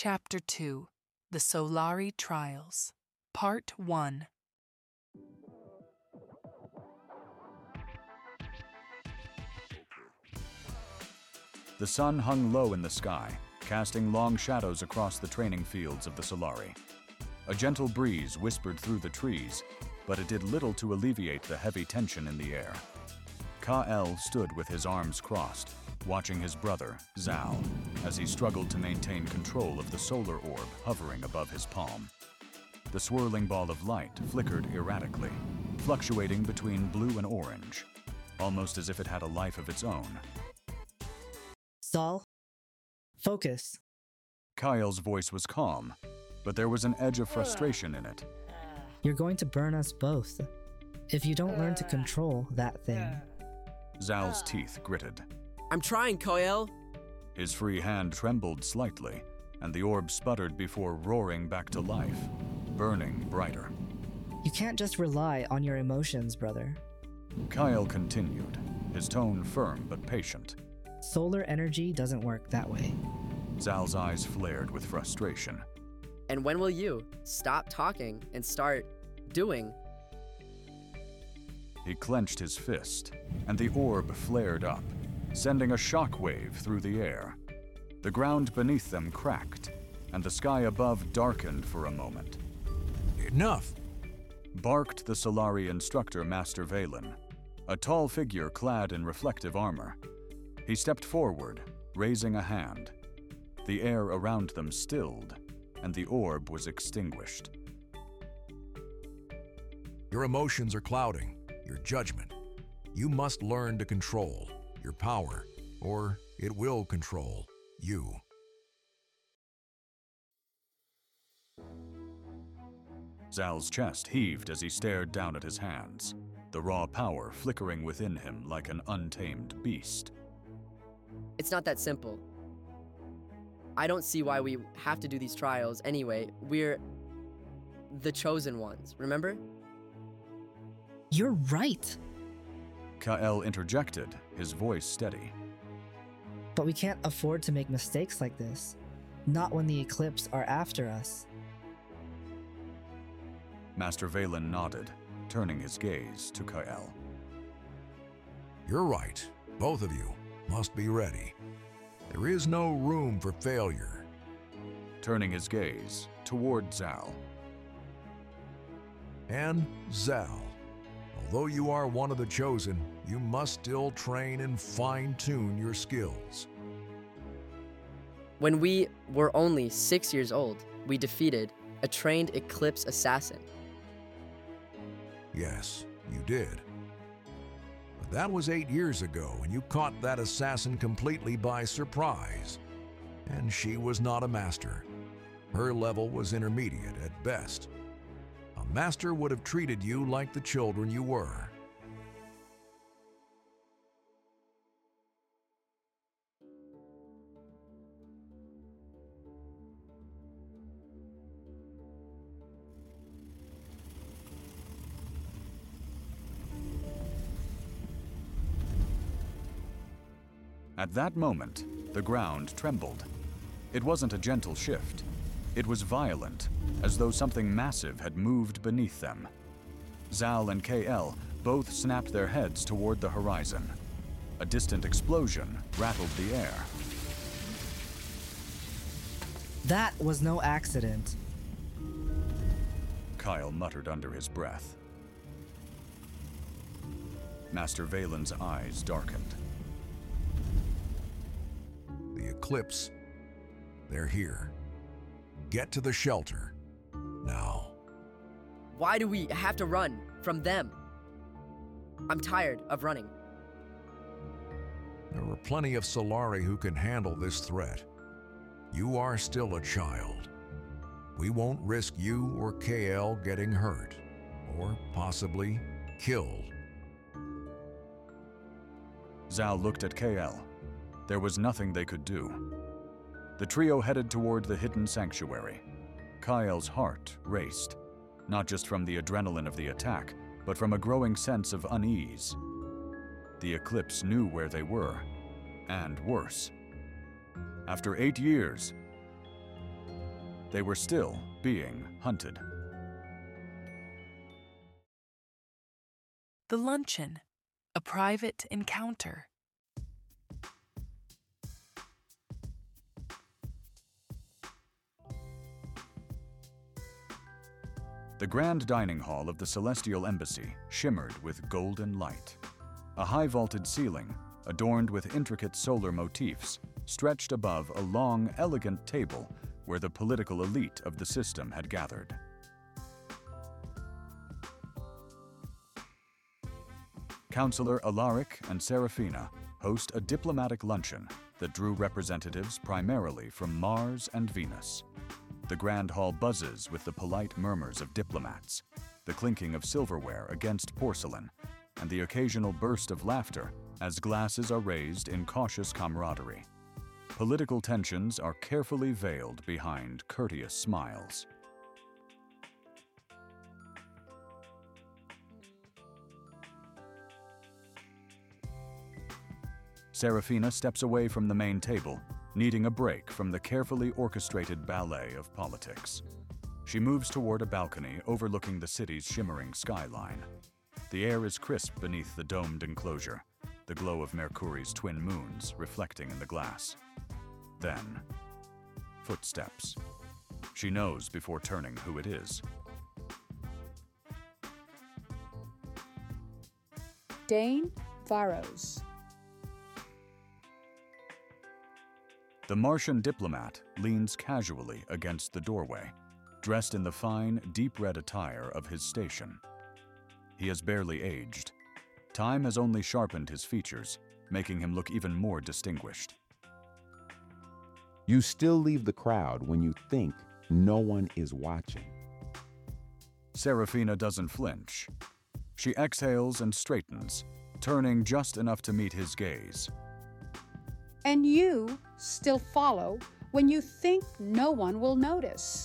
Chapter 2: The Solari Trials, Part 1. The sun hung low in the sky, casting long shadows across the training fields of the Solari. A gentle breeze whispered through the trees, but it did little to alleviate the heavy tension in the air. Ka'el stood with his arms crossed, watching his brother, Zal, as he struggled to maintain control of the solar orb hovering above his palm. The swirling ball of light flickered erratically, fluctuating between blue and orange, almost as if it had a life of its own. Zal, focus. Ka'el's voice was calm, but there was an edge of frustration in it. You're going to burn us both if you don't learn to control that thing. Zal's teeth gritted. I'm trying, Ka'el. His free hand trembled slightly, and the orb sputtered before roaring back to life, burning brighter. You can't just rely on your emotions, brother. Ka'el continued, his tone firm but patient. Solar energy doesn't work that way. Zal's eyes flared with frustration. And when will you stop talking and start doing? He clenched his fist, and the orb flared up, sending a shockwave through the air. The ground beneath them cracked, and the sky above darkened for a moment. Enough! Barked the Solari instructor, Master Valen, a tall figure clad in reflective armor. He stepped forward, raising a hand. The air around them stilled, and the orb was extinguished. Your emotions are clouding your judgment. You must learn to control your power, or it will control you. Zal's chest heaved as he stared down at his hands, the raw power flickering within him like an untamed beast. It's not that simple. I don't see why we have to do these trials anyway. We're the chosen ones, remember? You're right. Ka'el interjected, his voice steady. But we can't afford to make mistakes like this. Not when the Eclipse are after us. Master Valen nodded, turning his gaze to Ka'el. You're right. Both of you must be ready. There is no room for failure. Turning his gaze toward Zal. And Zal, although you are one of the chosen, you must still train and fine-tune your skills. When we were only 6 years old, we defeated a trained Eclipse assassin. Yes, you did. But that was 8 years ago, and you caught that assassin completely by surprise. And she was not a master. Her level was intermediate at best. A master would have treated you like the children you were. At that moment, the ground trembled. It wasn't a gentle shift. It was violent, as though something massive had moved beneath them. Zal and Ka'el both snapped their heads toward the horizon. A distant explosion rattled the air. That was no accident. Ka'el muttered under his breath. Master Valen's eyes darkened. The Eclipse, they're here. Get to the shelter, now. Why do we have to run from them? I'm tired of running. There are plenty of Solari who can handle this threat. You are still a child. We won't risk you or Ka'el getting hurt, or possibly killed. Zal looked at Ka'el. There was nothing they could do. The trio headed toward the hidden sanctuary. Ka'el's heart raced, not just from the adrenaline of the attack, but from a growing sense of unease. The Eclipse knew where they were, and worse. After 8 years, They were still being hunted. The luncheon, a private encounter. The grand dining hall of the Celestial Embassy shimmered with golden light. A high-vaulted ceiling, adorned with intricate solar motifs, stretched above a long, elegant table where the political elite of the system had gathered. Councillor Alaric and Seraphina host a diplomatic luncheon that drew representatives primarily from Mars and Venus. The grand hall buzzes with the polite murmurs of diplomats, the clinking of silverware against porcelain, and the occasional burst of laughter as glasses are raised in cautious camaraderie. Political tensions are carefully veiled behind courteous smiles. Seraphina steps away from the main table, needing a break from the carefully orchestrated ballet of politics. She moves toward a balcony overlooking the city's shimmering skyline. The air is crisp beneath the domed enclosure, the glow of Mercury's twin moons reflecting in the glass. Then, footsteps. She knows before turning who it is. Dane Varos. The Martian diplomat leans casually against the doorway, dressed in the fine, deep red attire of his station. He has barely aged. Time has only sharpened his features, making him look even more distinguished. You still leave the crowd when you think no one is watching. Seraphina doesn't flinch. She exhales and straightens, turning just enough to meet his gaze. And you still follow when you think no one will notice.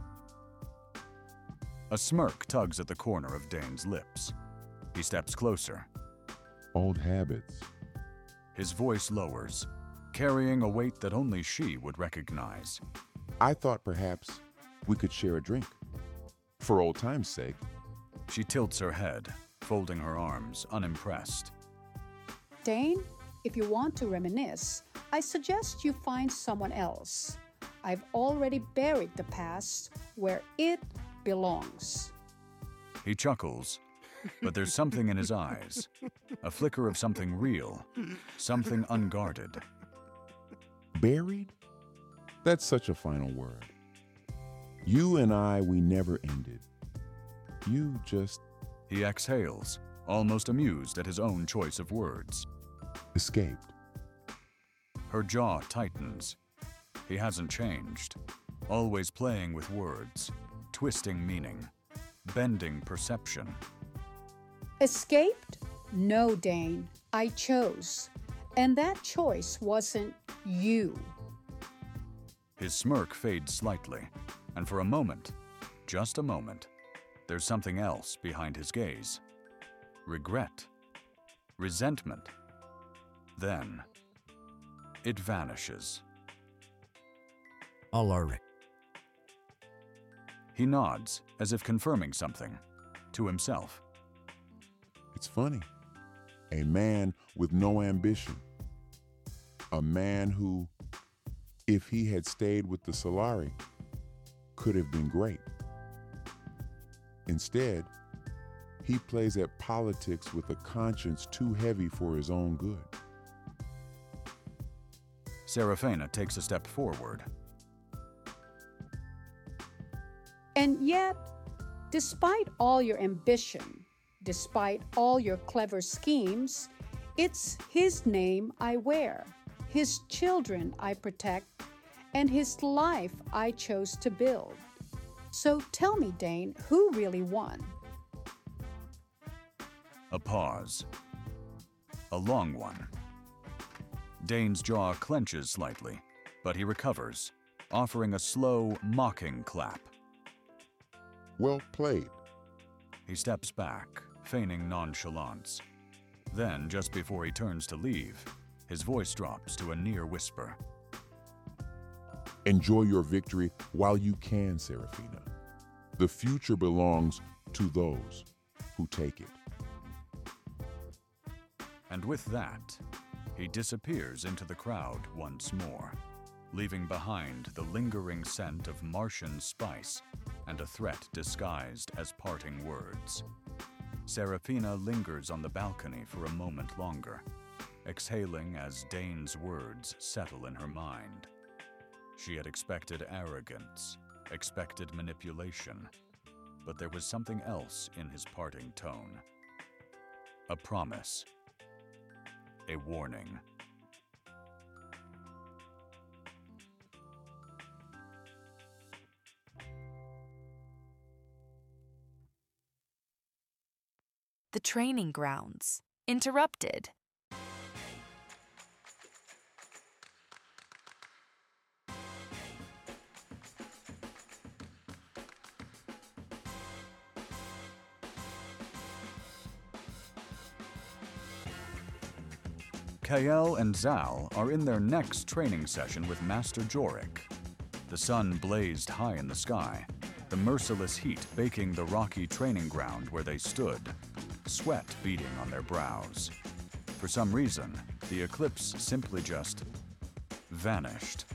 A smirk tugs at the corner of Dane's lips. He steps closer. Old habits. His voice lowers, carrying a weight that only she would recognize. I thought perhaps we could share a drink. For old time's sake. She tilts her head, folding her arms, unimpressed. Dane, if you want to reminisce, I suggest you find someone else. I've already buried the past where it belongs. He chuckles, but there's something in his eyes, a flicker of something real, something unguarded. Buried? That's such a final word. You and I, we never ended. You just He exhales, almost amused at his own choice of words. escaped. Her jaw tightens. He hasn't changed, always playing with words, twisting meaning, bending perception. Escaped? No, Dane. I chose. And that choice wasn't you. His smirk fades slightly, and for a moment, just a moment, there's something else behind his gaze. Regret. Resentment. Then, it vanishes. Alaric. He nods, as if confirming something, to himself. It's funny. A man with no ambition. A man who, if he had stayed with the Solari, could have been great. Instead, he plays at politics with a conscience too heavy for his own good. Seraphina takes a step forward. And yet, despite all your ambition, despite all your clever schemes, it's his name I wear, his children I protect, and his life I chose to build. So tell me, Dane, who really won? A pause. A long one. Dane's jaw clenches slightly, but he recovers, offering a slow, mocking clap. Well played. He steps back, feigning nonchalance. Then, just before he turns to leave, his voice drops to a near whisper. Enjoy your victory while you can, Seraphina. The future belongs to those who take it. And with that, he disappears into the crowd once more, leaving behind the lingering scent of Martian spice and a threat disguised as parting words. Seraphina lingers on the balcony for a moment longer, exhaling as Dane's words settle in her mind. She had expected arrogance, expected manipulation, but there was something else in his parting tone. A promise. A warning. The training grounds. Interrupted. Kael and Zal are in their next training session with Master Jorik. The sun blazed high in the sky, the merciless heat baking the rocky training ground where they stood, sweat beading on their brows. For some reason, the eclipse simply just vanished.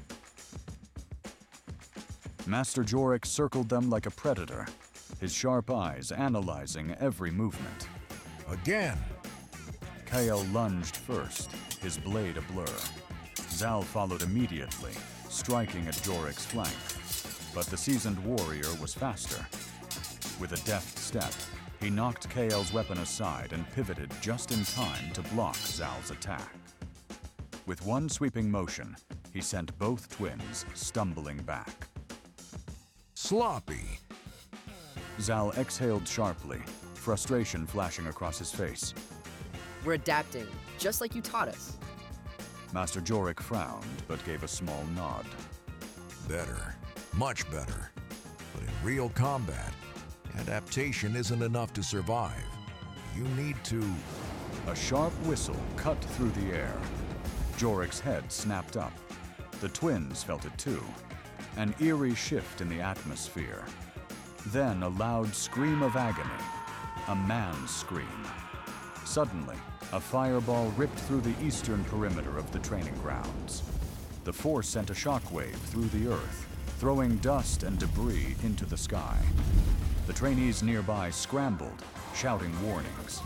Master Jorik circled them like a predator, his sharp eyes analyzing every movement. Again! Kael lunged first, his blade a blur. Zal followed immediately, striking at Jorik's flank. But the seasoned warrior was faster. With a deft step, he knocked Kael's weapon aside and pivoted just in time to block Zal's attack. With one sweeping motion, he sent both twins stumbling back. Sloppy! Zal exhaled sharply, frustration flashing across his face. We're adapting, just like you taught us. Master Jorik frowned, but gave a small nod. Better. Much better. But in real combat, adaptation isn't enough to survive. You need to... A sharp whistle cut through the air. Jorik's head snapped up. The twins felt it too. An eerie shift in the atmosphere. Then a loud scream of agony. A man's scream. Suddenly, a fireball ripped through the eastern perimeter of the training grounds. The force sent a shockwave through the earth, throwing dust and debris into the sky. The trainees nearby scrambled, shouting warnings.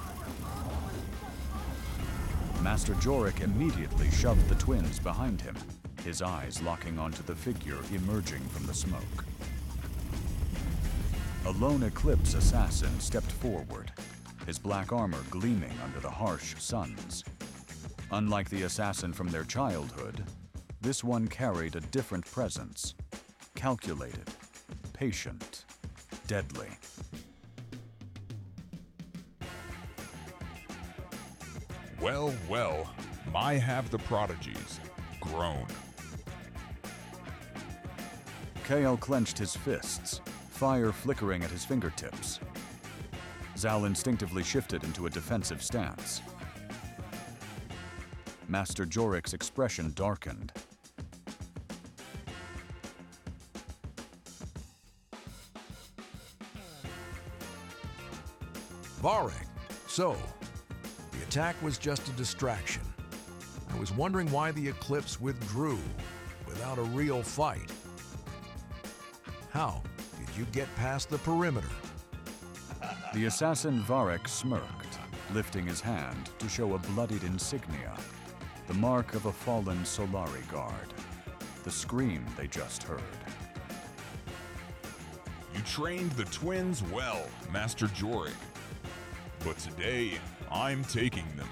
Master Jorik immediately shoved the twins behind him, his eyes locking onto the figure emerging from the smoke. A lone Eclipse assassin stepped forward, his black armor gleaming under the harsh suns. Unlike the assassin from their childhood, this one carried a different presence. Calculated, patient, deadly. Well, well, my have the prodigies grown. Kael clenched his fists, fire flickering at his fingertips. Zal instinctively shifted into a defensive stance. Master Jorik's expression darkened. Varric, so, the attack was just a distraction. I was wondering why the Eclipse withdrew without a real fight. How did you get past the perimeter? The assassin Varric smirked, lifting his hand to show a bloodied insignia, the mark of a fallen Solari guard, the scream they just heard. You trained the twins well, Master Jorik. But today, I'm taking them.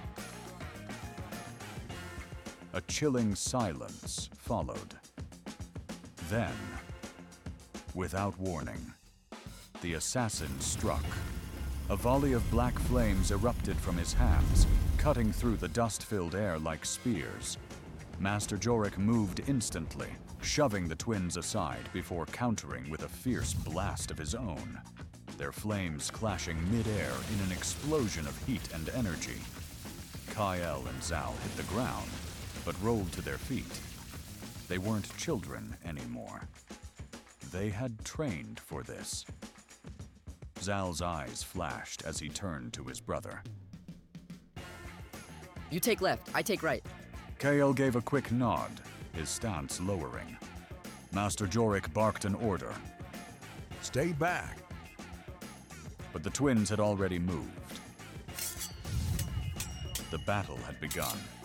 A chilling silence followed. Then, without warning, the assassin struck. A volley of black flames erupted from his hands, cutting through the dust-filled air like spears. Master Jorik moved instantly, shoving the twins aside before countering with a fierce blast of his own, their flames clashing mid-air in an explosion of heat and energy. Kael and Zal hit the ground, but rolled to their feet. They weren't children anymore. They had trained for this. Zal's eyes flashed as he turned to his brother. You take left, I take right. Kael gave a quick nod, his stance lowering. Master Jorik barked an order, Stay back. but the twins had already moved. The battle had begun.